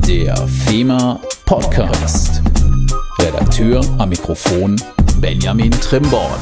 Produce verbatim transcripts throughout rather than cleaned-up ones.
Der FEMA Podcast. Redakteur am Mikrofon Benjamin Trimborn.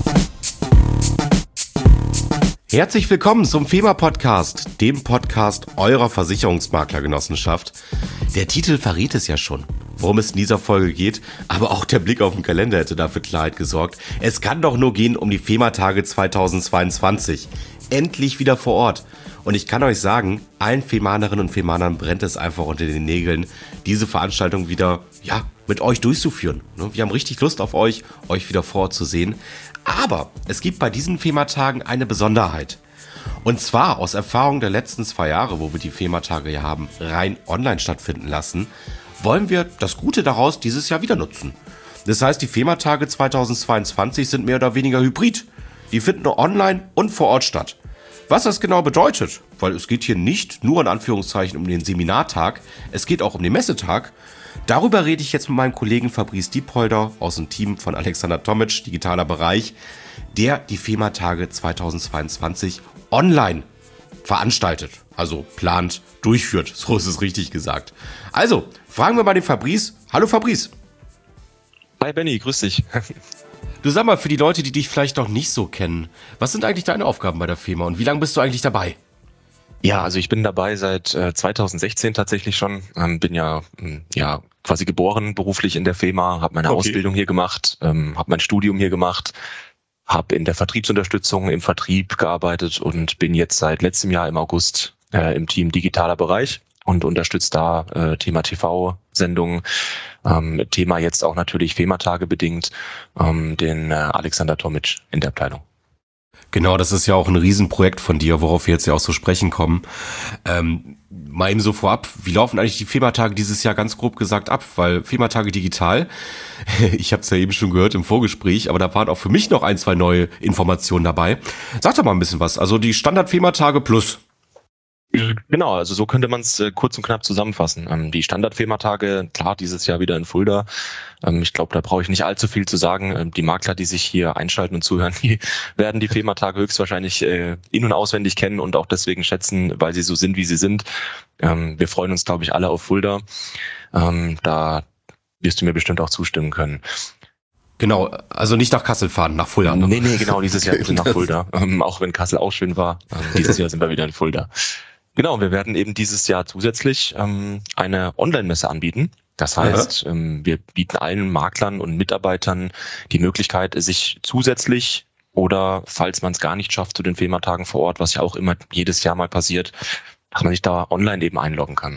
Herzlich willkommen zum FEMA Podcast, dem Podcast eurer Versicherungsmaklergenossenschaft. Der Titel verrät es ja schon, worum es in dieser Folge geht, aber auch der Blick auf den Kalender hätte dafür Klarheit gesorgt. Es kann doch nur gehen um die FEMA-Tage zweitausendzweiundzwanzig. Endlich wieder vor Ort. Und ich kann euch sagen, allen Femanerinnen und Femanern brennt es einfach unter den Nägeln, diese Veranstaltung wieder, ja, mit euch durchzuführen. Wir haben richtig Lust auf euch, euch wieder vor Ort zu sehen. Aber es gibt bei diesen FEMA-Tagen eine Besonderheit. Und zwar aus Erfahrung der letzten zwei Jahre, wo wir die FEMA-Tage ja haben rein online stattfinden lassen, wollen wir das Gute daraus dieses Jahr wieder nutzen. Das heißt, die FEMA-Tage zweitausendzweiundzwanzig sind mehr oder weniger hybrid. Die finden nur online und vor Ort statt. Was das genau bedeutet, weil es geht hier nicht nur in Anführungszeichen um den Seminartag, es geht auch um den Messetag. Darüber rede ich jetzt mit meinem Kollegen Fabrice Diepolder aus dem Team von Alexander Tomic, digitaler Bereich, der die FEMA-Tage zweitausendzweiundzwanzig online veranstaltet, also plant, durchführt, so ist es richtig gesagt. Also, fragen wir mal den Fabrice. Hallo Fabrice. Hi Benny, grüß dich. Du, sag mal, für die Leute, die dich vielleicht noch nicht so kennen, was sind eigentlich deine Aufgaben bei der FEMA und wie lange bist du eigentlich dabei? Ja, also ich bin dabei seit äh, zweitausendsechzehn tatsächlich schon, ähm, bin ja, ähm, ja quasi geboren beruflich in der FEMA, habe meine okay. Ausbildung hier gemacht, ähm, habe mein Studium hier gemacht, habe in der Vertriebsunterstützung im Vertrieb gearbeitet und bin jetzt seit letztem Jahr im August äh, im Team digitaler Bereich und unterstütze da äh, Thema T V-Sendungen, ähm, Thema jetzt auch natürlich FEMA-Tage bedingt, ähm, den äh, Alexander Tomic in der Abteilung. Genau, das ist ja auch ein Riesenprojekt von dir, worauf wir jetzt ja auch so sprechen kommen. Ähm, mal eben so vorab, wie laufen eigentlich die FEMA-Tage dieses Jahr ganz grob gesagt ab? Weil FEMA-Tage digital, ich habe es ja eben schon gehört im Vorgespräch, aber da waren auch für mich noch ein, zwei neue Informationen dabei. Sag doch mal ein bisschen was, also die Standard-FEMA-Tage plus. Genau, also so könnte man es äh, kurz und knapp zusammenfassen. Ähm, die Standard-FEMA-Tage, klar, dieses Jahr wieder in Fulda. Ähm, ich glaube, da brauche ich nicht allzu viel zu sagen. Ähm, die Makler, die sich hier einschalten und zuhören, die werden die FEMA-Tage höchstwahrscheinlich äh, in- und auswendig kennen und auch deswegen schätzen, weil sie so sind, wie sie sind. Ähm, wir freuen uns, glaube ich, alle auf Fulda. Ähm, da wirst du mir bestimmt auch zustimmen können. Genau, also nicht nach Kassel fahren, nach Fulda. Nee, nee, genau, dieses Jahr bitte nach Fulda. Ähm, auch wenn Kassel auch schön war, ähm, dieses Jahr sind wir wieder in Fulda. Genau, wir werden eben dieses Jahr zusätzlich ähm, eine Online-Messe anbieten. Das heißt, ähm, wir bieten allen Maklern und Mitarbeitern die Möglichkeit, sich zusätzlich oder falls man es gar nicht schafft zu den FEMA-Tagen vor Ort, was ja auch immer jedes Jahr mal passiert, dass man sich da online eben einloggen kann.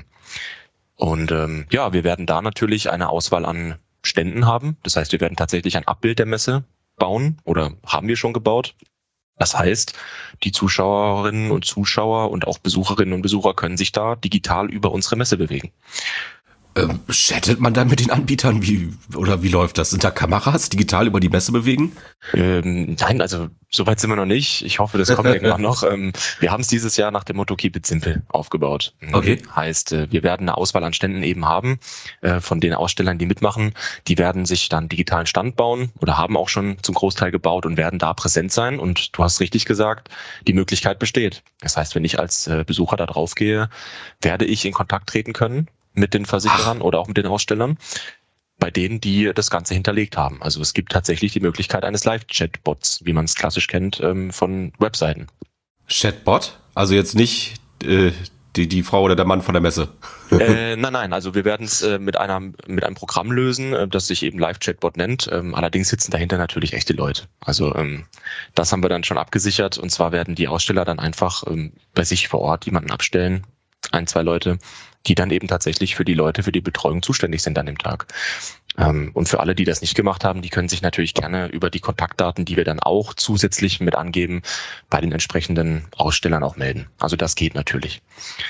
Und ähm, ja, wir werden da natürlich eine Auswahl an Ständen haben. Das heißt, wir werden tatsächlich ein Abbild der Messe bauen oder haben wir schon gebaut. Das heißt, die Zuschauerinnen und Zuschauer und auch Besucherinnen und Besucher können sich da digital über unsere Messe bewegen. Ähm, chattet man dann mit den Anbietern? Wie, oder wie läuft das? Sind da Kameras digital über die Messe bewegen? Ähm, nein, also soweit sind wir noch nicht. Ich hoffe, das kommt irgendwann noch. Ähm, wir haben es dieses Jahr nach dem Motto Keep it simple aufgebaut. Okay. Heißt, äh, wir werden eine Auswahl an Ständen eben haben, äh, von den Ausstellern, die mitmachen. Die werden sich dann digitalen Stand bauen oder haben auch schon zum Großteil gebaut und werden da präsent sein. Und du hast richtig gesagt, die Möglichkeit besteht. Das heißt, wenn ich als äh, Besucher da drauf gehe, werde ich in Kontakt treten können mit den Versicherern Ach. oder auch mit den Ausstellern, bei denen, die das Ganze hinterlegt haben. Also es gibt tatsächlich die Möglichkeit eines Live-Chatbots, wie man es klassisch kennt, ähm, von Webseiten. Chatbot? Also jetzt nicht äh, die, die Frau oder der Mann von der Messe? äh, nein, nein, also wir werden es äh, mit einer mit einem Programm lösen, äh, das sich eben Live-Chatbot nennt. Ähm, allerdings sitzen dahinter natürlich echte Leute. Also ähm, das haben wir dann schon abgesichert. Und zwar werden die Aussteller dann einfach ähm, bei sich vor Ort jemanden abstellen, ein, zwei Leute, die dann eben tatsächlich für die Leute, für die Betreuung zuständig sind an dem Tag. Und für alle, die das nicht gemacht haben, die können sich natürlich gerne über die Kontaktdaten, die wir dann auch zusätzlich mit angeben, bei den entsprechenden Ausstellern auch melden. Also das geht natürlich.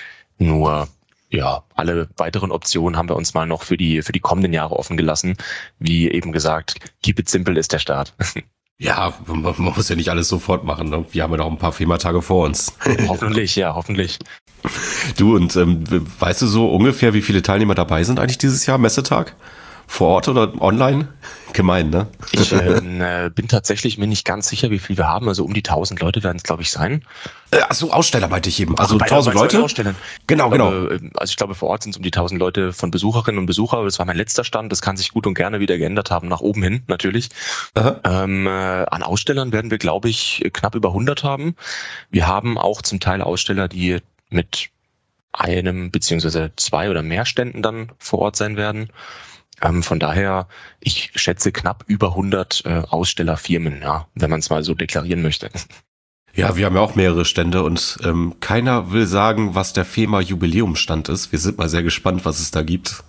Nur, ja, alle weiteren Optionen haben wir uns mal noch für die, für die kommenden Jahre offen gelassen. Wie eben gesagt, keep it simple ist der Start. Ja, man, man muss ja nicht alles sofort machen, ne? Wir haben ja noch ein paar FEMA-Tage vor uns. Hoffentlich, ja, hoffentlich. Du, und ähm, weißt du so ungefähr, wie viele Teilnehmer dabei sind eigentlich dieses Jahr, Messetag? vor Ort oder online? Gemein, ne? Ich äh, bin tatsächlich mir nicht ganz sicher, wie viel wir haben. Also um die tausend Leute werden es, glaube ich, sein. Äh, Achso, Aussteller meinte ich eben. Also Ach, tausend Leute? Ausstellen. Genau, genau. Aber, also ich glaube, vor Ort sind es um die tausend Leute von Besucherinnen und Besucher. Das war mein letzter Stand. Das kann sich gut und gerne wieder geändert haben, nach oben hin natürlich. Ähm, äh, an Ausstellern werden wir, glaube ich, knapp über hundert haben. Wir haben auch zum Teil Aussteller, die mit einem beziehungsweise zwei oder mehr Ständen dann vor Ort sein werden. Ähm, von daher, ich schätze knapp über hundert äh, Ausstellerfirmen, ja, wenn man es mal so deklarieren möchte. Ja, wir haben ja auch mehrere Stände und ähm, keiner will sagen, was der FEMA Jubiläumsstand ist. Wir sind mal sehr gespannt, was es da gibt.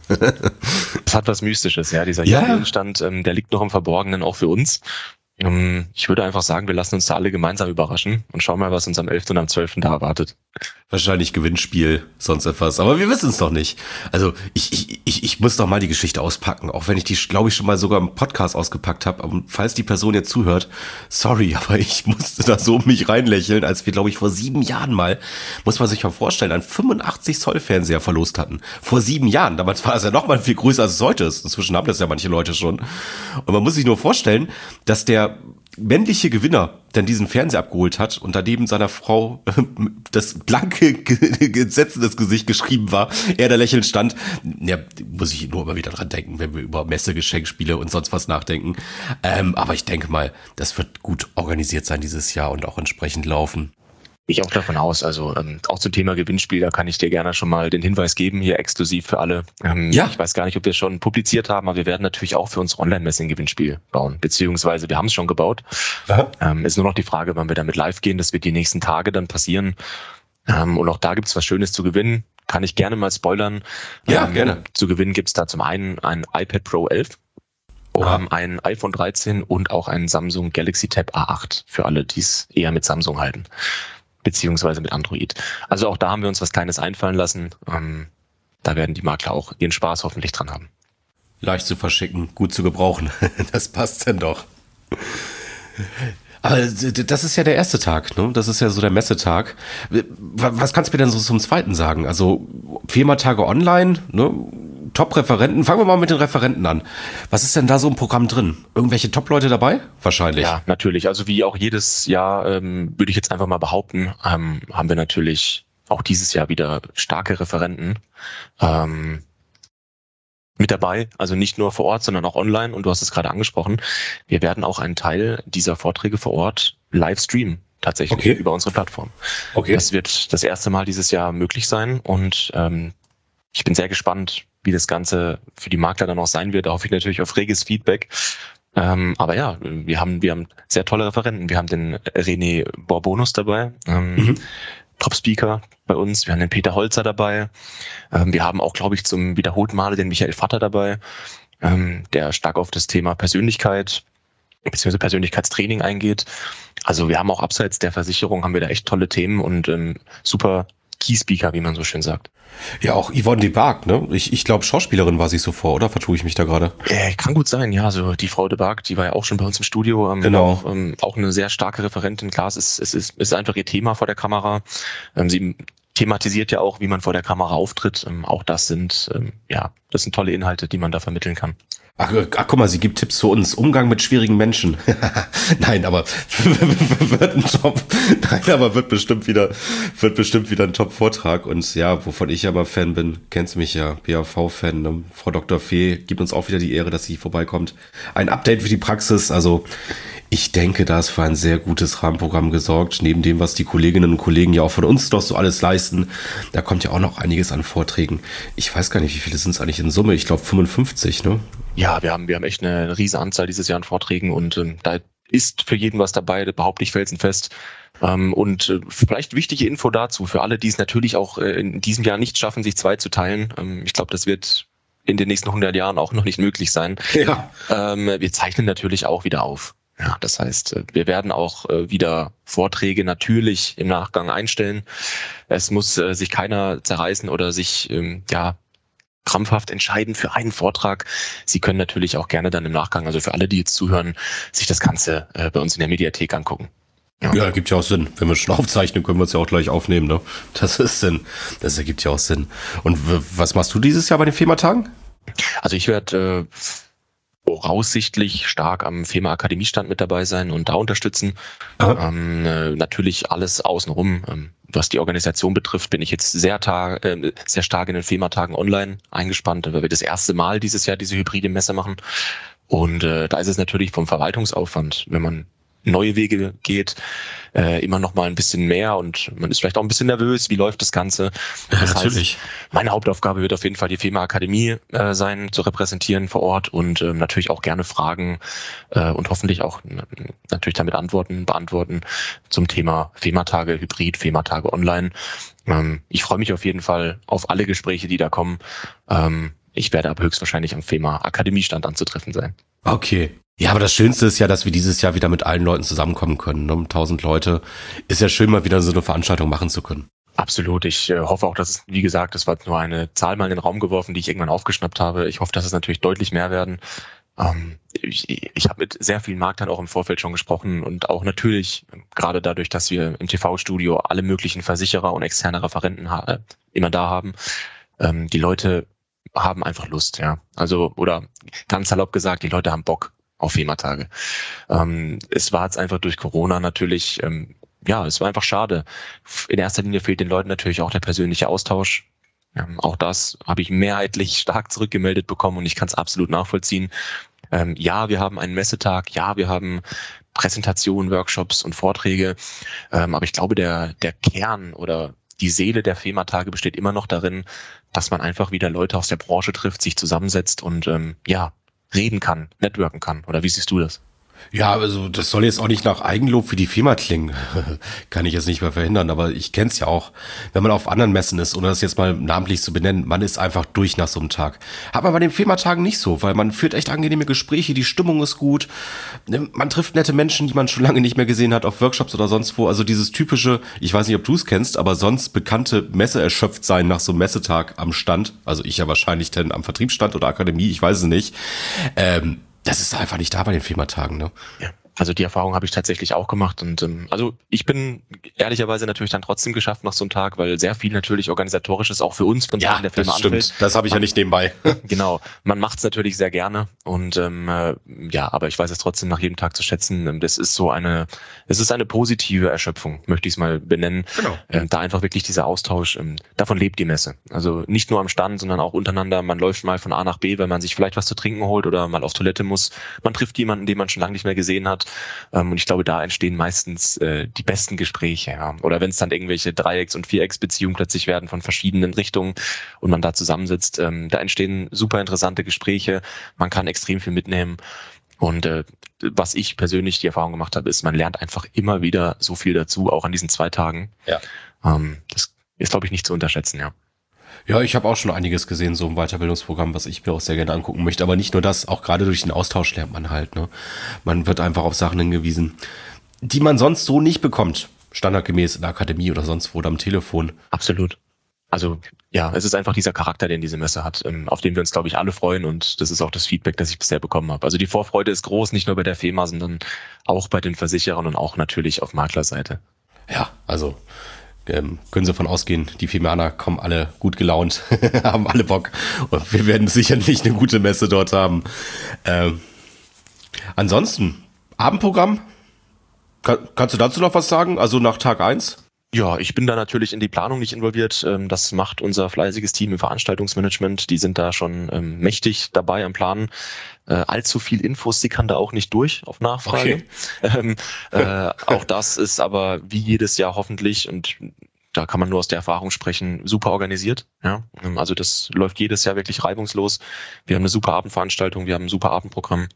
Das hat was Mystisches, ja, dieser ja. Jubiläumsstand, ähm, der liegt noch im Verborgenen, auch für uns. Ähm, ich würde einfach sagen, wir lassen uns da alle gemeinsam überraschen und schauen mal, was uns am elften und am zwölften da erwartet. Wahrscheinlich Gewinnspiel, sonst etwas. Aber wir wissen es noch nicht. Also ich, ich, ich, ich muss doch mal die Geschichte auspacken, auch wenn ich die, glaube ich, schon mal sogar im Podcast ausgepackt habe. Aber falls die Person jetzt zuhört, sorry, aber ich musste da so um mich reinlächeln, als wir, glaube ich, vor sieben Jahren mal, muss man sich mal vorstellen, einen fünfundachtzig Zoll Fernseher verlost hatten. Vor sieben Jahren. Damals war es ja noch mal viel größer, als es heute ist. Inzwischen haben das ja manche Leute schon. Und man muss sich nur vorstellen, dass der männliche Gewinner dann diesen Fernseher abgeholt hat und daneben seiner Frau das blanke, gesetzendes Gesicht geschrieben war, er da lächelnd stand. Ja, muss ich nur immer wieder dran denken, wenn wir über Messegeschenkspiele und sonst was nachdenken. Ähm, aber ich denke mal, das wird gut organisiert sein dieses Jahr und auch entsprechend laufen. Ich auch davon aus, also ähm, auch zum Thema Gewinnspiel, da kann ich dir gerne schon mal den Hinweis geben, hier exklusiv für alle. Ähm, ja. Ich weiß gar nicht, ob wir es schon publiziert haben, aber wir werden natürlich auch für unsere Online-Messe ein Gewinnspiel bauen, beziehungsweise wir haben es schon gebaut. Ähm, ist nur noch die Frage, wann wir damit live gehen, das wird die nächsten Tage dann passieren. Ähm, und auch da gibt es was Schönes zu gewinnen, kann ich gerne mal spoilern. Ja, ähm, gerne. Zu gewinnen gibt es da zum einen ein iPad Pro elf. Um, ein iPhone dreizehn und auch ein Samsung Galaxy Tab A acht für alle, die es eher mit Samsung halten. Beziehungsweise mit Android. Also auch da haben wir uns was Kleines einfallen lassen. Ähm, da werden die Makler auch ihren Spaß hoffentlich dran haben. Leicht zu verschicken, gut zu gebrauchen. Das passt denn doch. Aber das ist ja der erste Tag, ne? Das ist ja so der Messetag. Was kannst du mir denn so zum zweiten sagen? Also FEMA-Tage online, ne? Top-Referenten. Fangen wir mal mit den Referenten an. Was ist denn da so im Programm drin? Irgendwelche Top-Leute dabei? Wahrscheinlich. Ja, natürlich. Also wie auch jedes Jahr, ähm, würde ich jetzt einfach mal behaupten, ähm, haben wir natürlich auch dieses Jahr wieder starke Referenten ähm, mit dabei. Also nicht nur vor Ort, sondern auch online. Und du hast es gerade angesprochen. Wir werden auch einen Teil dieser Vorträge vor Ort live streamen. Tatsächlich okay. Über unsere Plattform. Okay. Das wird das erste Mal dieses Jahr möglich sein. Und ähm, ich bin sehr gespannt, wie das Ganze für die Makler dann auch sein wird. Da hoffe ich natürlich auf reges Feedback. Ähm, aber ja, wir haben, wir haben sehr tolle Referenten. Wir haben den René Borbonus dabei, ähm, mhm. Top-Speaker bei uns. Wir haben den Peter Holzer dabei. Ähm, wir haben auch, glaube ich, zum wiederholten Male den Michael Vatter dabei, ähm, der stark auf das Thema Persönlichkeit bzw. Persönlichkeitstraining eingeht. Also wir haben auch abseits der Versicherung haben wir da echt tolle Themen und ähm, super Key-Speaker, wie man so schön sagt. Ja, auch Yvonne de Barg, ne? Ich, ich glaube, Schauspielerin war sie so vor, oder? Vertue ich mich da gerade? Äh, kann gut sein, ja. Also die Frau de Barg, die war ja auch schon bei uns im Studio. Ähm, genau. Auch, ähm, auch eine sehr starke Referentin. Klar, es ist, es ist, es ist einfach ihr Thema vor der Kamera. Ähm, sie thematisiert ja auch, wie man vor der Kamera auftritt. Ähm, auch das sind, ähm, ja, das sind tolle Inhalte, die man da vermitteln kann. Ach, ach, guck mal, sie gibt Tipps für uns. Umgang mit schwierigen Menschen. Nein, aber wird ein Top. Nein, aber wird bestimmt wieder, wird bestimmt wieder ein Top-Vortrag. Und ja, wovon ich ja mal Fan bin, kennst mich ja, B A V-Fan. Ne? Frau Doktor Fee gibt uns auch wieder die Ehre, dass sie vorbeikommt. Ein Update für die Praxis. Also ich denke, da ist für ein sehr gutes Rahmenprogramm gesorgt. Neben dem, was die Kolleginnen und Kollegen ja auch von uns doch so alles leisten, da kommt ja auch noch einiges an Vorträgen. Ich weiß gar nicht, wie viele sind es eigentlich in Summe? Ich glaube fünfundfünfzig, ne? Ja, wir haben, wir haben echt eine, eine riesige Anzahl dieses Jahr an Vorträgen und ähm, da ist für jeden was dabei, behaupte ich felsenfest. Ähm, und äh, vielleicht wichtige Info dazu, für alle, die es natürlich auch äh, in diesem Jahr nicht schaffen, sich zwei zu teilen. Ähm, ich glaube, das wird in den nächsten hundert Jahren auch noch nicht möglich sein. Ja. Ähm, wir zeichnen natürlich auch wieder auf. Ja, das heißt, wir werden auch äh, wieder Vorträge natürlich im Nachgang einstellen. Es muss äh, sich keiner zerreißen oder sich, ähm, ja, krampfhaft entscheiden für einen Vortrag. Sie können natürlich auch gerne dann im Nachgang, also für alle, die jetzt zuhören, sich das Ganze äh, bei uns in der Mediathek angucken. Ja. ja, gibt ja auch Sinn. Wenn wir schon aufzeichnen, können wir es ja auch gleich aufnehmen, ne? Das ist Sinn. Das ergibt ja auch Sinn. Und w- was machst du dieses Jahr bei den FEMA-Tagen? Also ich werde äh, voraussichtlich stark am FEMA Akademiestand mit dabei sein und da unterstützen. Ähm, äh, natürlich alles außenrum. Ähm, was die Organisation betrifft, bin ich jetzt sehr, tag, äh, sehr stark in den FEMA-Tagen online eingespannt, weil wir das erste Mal dieses Jahr diese hybride Messe machen. Und äh, da ist es natürlich vom Verwaltungsaufwand, wenn man neue Wege geht, äh, immer noch mal ein bisschen mehr und man ist vielleicht auch ein bisschen nervös, wie läuft das Ganze. Ja, das natürlich. Heißt, meine Hauptaufgabe wird auf jeden Fall die FEMA Akademie äh, sein, zu repräsentieren vor Ort und äh, natürlich auch gerne Fragen äh, und hoffentlich auch äh, natürlich damit Antworten beantworten zum Thema FEMA-Tage Hybrid, FEMA-Tage Online. Ähm, ich freue mich auf jeden Fall auf alle Gespräche, die da kommen. Ähm, ich werde aber höchstwahrscheinlich am FEMA Akademiestand anzutreffen sein. Okay. Ja, aber das Schönste ist ja, dass wir dieses Jahr wieder mit allen Leuten zusammenkommen können. Ne? Tausend Leute. Ist ja schön, mal wieder so eine Veranstaltung machen zu können. Absolut. Ich äh, hoffe auch, dass es, wie gesagt, das war nur eine Zahl mal in den Raum geworfen, die ich irgendwann aufgeschnappt habe. Ich hoffe, dass es natürlich deutlich mehr werden. Ähm, ich ich habe mit sehr vielen Marktern auch im Vorfeld schon gesprochen und auch natürlich, gerade dadurch, dass wir im T V-Studio alle möglichen Versicherer und externe Referenten ha- immer da haben, ähm, die Leute haben einfach Lust, ja. Also, oder ganz salopp gesagt, die Leute haben Bock auf FEMA-Tage. Ähm, es war jetzt einfach durch Corona natürlich, ähm, ja, es war einfach schade. In erster Linie fehlt den Leuten natürlich auch der persönliche Austausch. Ähm, auch das habe ich mehrheitlich stark zurückgemeldet bekommen und ich kann es absolut nachvollziehen. Ähm, ja, wir haben einen Messetag, ja, wir haben Präsentationen, Workshops und Vorträge, ähm, aber ich glaube, der, der Kern oder die Seele der FEMA-Tage besteht immer noch darin, dass man einfach wieder Leute aus der Branche trifft, sich zusammensetzt und ähm, ja, reden kann, networken kann. Oder wie siehst du das? Ja, also das soll jetzt auch nicht nach Eigenlob für die Firma klingen. Kann ich jetzt nicht mehr verhindern, aber ich kenn's ja auch. Wenn man auf anderen Messen ist, ohne das jetzt mal namentlich zu benennen, man ist einfach durch nach so einem Tag. Hat man bei den Firmatagen nicht so, weil man führt echt angenehme Gespräche, die Stimmung ist gut. Man trifft nette Menschen, die man schon lange nicht mehr gesehen hat, auf Workshops oder sonst wo. Also dieses typische, ich weiß nicht, ob du es kennst, aber sonst bekannte Messe erschöpft sein nach so einem Messetag am Stand. Also ich ja wahrscheinlich denn am Vertriebsstand oder Akademie, ich weiß es nicht. Ähm, Das ist einfach nicht da bei den FEMA-Tagen, ne? Ja. Also die Erfahrung habe ich tatsächlich auch gemacht und ähm, also ich bin ehrlicherweise natürlich dann trotzdem geschafft nach so einem Tag, weil sehr viel natürlich organisatorisches auch für uns von Seiten der Firma anfällt. Stimmt. Das habe ich man, ja nicht nebenbei. Genau, man macht es natürlich sehr gerne und ähm, äh, ja, aber ich weiß es trotzdem nach jedem Tag zu schätzen. Das ist so eine, es ist eine positive Erschöpfung, möchte ich es mal benennen. Genau. Ähm, da einfach wirklich dieser Austausch, ähm, davon lebt die Messe. Also nicht nur am Stand, sondern auch untereinander. Man läuft mal von A nach B, weil man sich vielleicht was zu trinken holt oder mal auf Toilette muss. Man trifft jemanden, den man schon lange nicht mehr gesehen hat. Und ich glaube, da entstehen meistens äh, die besten Gespräche. Ja. Oder wenn es dann irgendwelche Dreiecks- und Vierecksbeziehungen plötzlich werden von verschiedenen Richtungen und man da zusammensitzt, ähm, da entstehen super interessante Gespräche. Man kann extrem viel mitnehmen. Und äh, was ich persönlich die Erfahrung gemacht habe, ist, man lernt einfach immer wieder so viel dazu, auch an diesen zwei Tagen. Ja. Ähm, das ist, glaube ich, nicht zu unterschätzen, ja. Ja, ich habe auch schon einiges gesehen, so im Weiterbildungsprogramm, was ich mir auch sehr gerne angucken möchte. Aber nicht nur das, auch gerade durch den Austausch lernt man halt. Ne? Man wird einfach auf Sachen hingewiesen, die man sonst so nicht bekommt. Standardgemäß in der Akademie oder sonst wo oder am Telefon. Absolut. Also ja, es ist einfach dieser Charakter, den diese Messe hat, auf den wir uns, glaube ich, alle freuen. Und das ist auch das Feedback, das ich bisher bekommen habe. Also die Vorfreude ist groß, nicht nur bei der FEMA, sondern auch bei den Versicherern und auch natürlich auf Maklerseite. Ja, also ähm, können Sie davon ausgehen, die FEMAner kommen alle gut gelaunt, haben alle Bock und wir werden sicherlich eine gute Messe dort haben. Ähm, ansonsten, Abendprogramm, Kann, kannst du dazu noch was sagen? Also nach Tag eins? Ja, ich bin da natürlich in die Planung nicht involviert. Das macht unser fleißiges Team im Veranstaltungsmanagement. Die sind da schon ähm, mächtig dabei am Planen. Äh, allzu viel Infos, die kann da auch nicht durch auf Nachfrage. Okay. Ähm, äh, auch das ist aber wie jedes Jahr hoffentlich, und da kann man nur aus der Erfahrung sprechen, super organisiert. Ja, also das läuft jedes Jahr wirklich reibungslos. Wir haben eine super Abendveranstaltung, wir haben ein super Abendprogramm.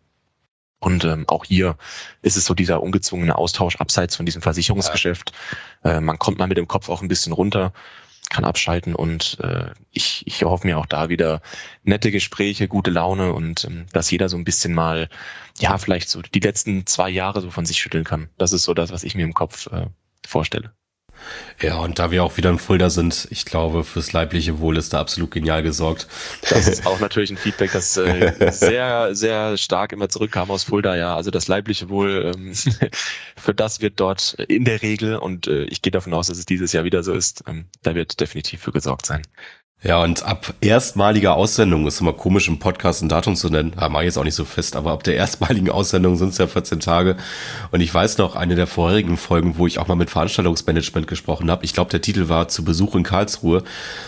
Und ähm, auch hier ist es so dieser ungezwungene Austausch abseits von diesem Versicherungsgeschäft. Ja. Äh, man kommt mal mit dem Kopf auch ein bisschen runter, kann abschalten und äh, ich, ich hoffe mir auch da wieder nette Gespräche, gute Laune und ähm, dass jeder so ein bisschen mal, ja, vielleicht so die letzten zwei Jahre so von sich schütteln kann. Das ist so das, was ich mir im Kopf äh, vorstelle. Ja, und da wir auch wieder in Fulda sind, ich glaube, fürs leibliche Wohl ist da absolut genial gesorgt. Das ist auch natürlich ein Feedback, das äh, sehr, sehr stark immer zurückkam aus Fulda, ja. Also das leibliche Wohl, ähm, für das wird dort in der Regel, und äh, ich gehe davon aus, dass es dieses Jahr wieder so ist, ähm, da wird definitiv für gesorgt sein. Ja, und ab erstmaliger Aussendung, ist immer komisch im Podcast ein Datum zu nennen, da mache ich jetzt auch nicht so fest, aber ab der erstmaligen Aussendung sind es ja vierzehn Tage. Und ich weiß noch, eine der vorherigen Folgen, wo ich auch mal mit Veranstaltungsmanagement gesprochen habe, ich glaube, der Titel war Zu Besuch in Karlsruhe,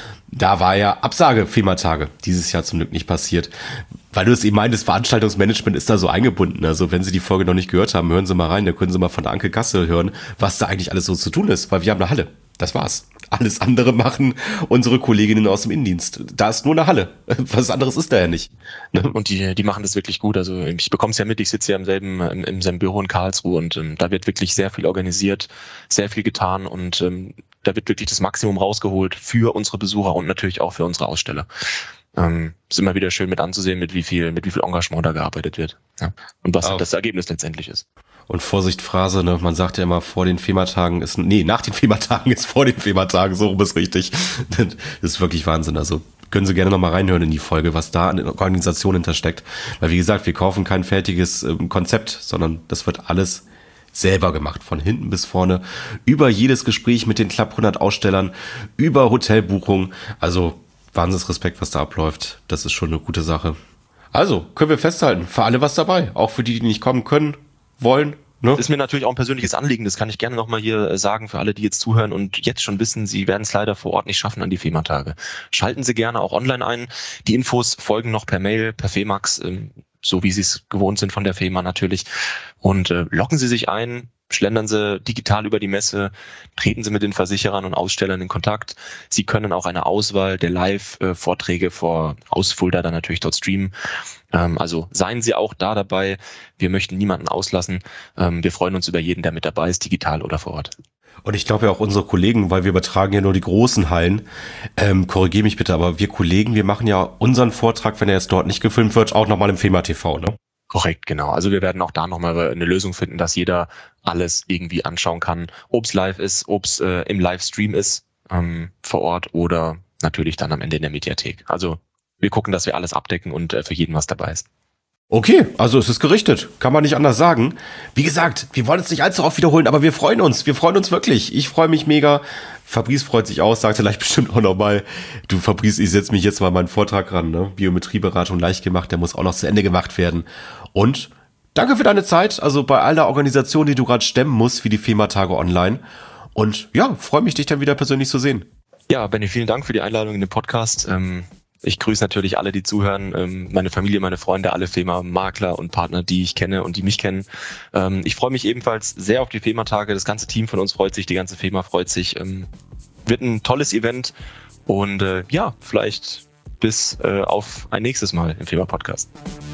da war ja Absage FEMA-Tage, dieses Jahr zum Glück nicht passiert. Weil du es eben meintest, Veranstaltungsmanagement ist da so eingebunden. Also wenn Sie die Folge noch nicht gehört haben, hören Sie mal rein, da können Sie mal von der Anke Kassel hören, was da eigentlich alles so zu tun ist, weil wir haben eine Halle. Das war's. Alles andere machen unsere Kolleginnen aus dem Innendienst. Da ist nur eine Halle. Was anderes ist da ja nicht. Und die, die machen das wirklich gut. Also ich bekomme es ja mit, ich sitze ja im selben, im, im selben Büro in Karlsruhe und ähm, da wird wirklich sehr viel organisiert, sehr viel getan und ähm, da wird wirklich das Maximum rausgeholt für unsere Besucher und natürlich auch für unsere Aussteller. Ähm, ist immer wieder schön mit anzusehen, mit wie viel, mit wie viel Engagement da gearbeitet wird. Ja. Und was oh. das Ergebnis letztendlich ist. Und Vorsicht, Phrase, ne? Man sagt ja immer, vor den FEMA-Tagen ist, nee, nach den FEMA-Tagen ist vor den FEMA-Tagen, so rum ist richtig. Das ist wirklich Wahnsinn. Also können Sie gerne nochmal reinhören in die Folge, was da an der Organisation hintersteckt. Weil wie gesagt, wir kaufen kein fertiges ähm, Konzept, sondern das wird alles selber gemacht, von hinten bis vorne, über jedes Gespräch mit den knapp hundert Ausstellern, über Hotelbuchungen. Also Wahnsinnsrespekt, was da abläuft. Das ist schon eine gute Sache. Also können wir festhalten, für alle was dabei, auch für die, die nicht kommen können, wollen. Ne? Das ist mir natürlich auch ein persönliches Anliegen, das kann ich gerne nochmal hier sagen für alle, die jetzt zuhören und jetzt schon wissen, sie werden es leider vor Ort nicht schaffen an die FEMA-Tage. Schalten Sie gerne auch online ein. Die Infos folgen noch per Mail, per Femax, so wie Sie es gewohnt sind von der FEMA natürlich. Und äh, locken Sie sich ein, schlendern Sie digital über die Messe, treten Sie mit den Versicherern und Ausstellern in Kontakt. Sie können auch eine Auswahl der Live-Vorträge vor Ausfulda dann natürlich dort streamen. Ähm, also seien Sie auch da dabei. Wir möchten niemanden auslassen. Ähm, wir freuen uns über jeden, der mit dabei ist, digital oder vor Ort. Und ich glaube ja auch unsere Kollegen, weil wir übertragen ja nur die großen Hallen, ähm, korrigiere mich bitte, aber wir Kollegen, wir machen ja unseren Vortrag, wenn er jetzt dort nicht gefilmt wird, auch nochmal im FEMA T V, ne? Korrekt, genau. Also wir werden auch da nochmal eine Lösung finden, dass jeder alles irgendwie anschauen kann, ob es live ist, ob es äh, im Livestream ist, ähm, vor Ort oder natürlich dann am Ende in der Mediathek. Also wir gucken, dass wir alles abdecken und äh, für jeden was dabei ist. Okay, also es ist gerichtet, kann man nicht anders sagen. Wie gesagt, wir wollen es nicht allzu oft wiederholen, aber wir freuen uns, wir freuen uns wirklich. Ich freue mich mega. Fabrice freut sich aus, sagt er gleich bestimmt auch nochmal, du Fabrice, ich setze mich jetzt mal meinen Vortrag ran, ne? Biometrieberatung leicht gemacht, der muss auch noch zu Ende gemacht werden. Und danke für deine Zeit, also bei aller Organisation, die du gerade stemmen musst, wie die FEMA-Tage online. Und ja, freue mich, dich dann wieder persönlich zu sehen. Ja, Benny, vielen Dank für die Einladung in den Podcast. Ähm Ich grüße natürlich alle, die zuhören, meine Familie, meine Freunde, alle FEMA-Makler und Partner, die ich kenne und die mich kennen. Ich freue mich ebenfalls sehr auf die FEMA-Tage. Das ganze Team von uns freut sich, die ganze FEMA freut sich. Wird ein tolles Event und ja, vielleicht bis auf ein nächstes Mal im FEMA-Podcast.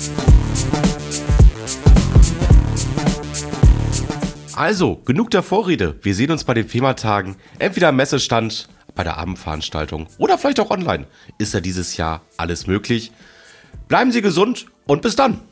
Also, genug der Vorrede. Wir sehen uns bei den FEMA-Tagen, entweder am Messestand, bei der Abendveranstaltung oder vielleicht auch online. Ist ja dieses Jahr alles möglich. Bleiben Sie gesund und bis dann.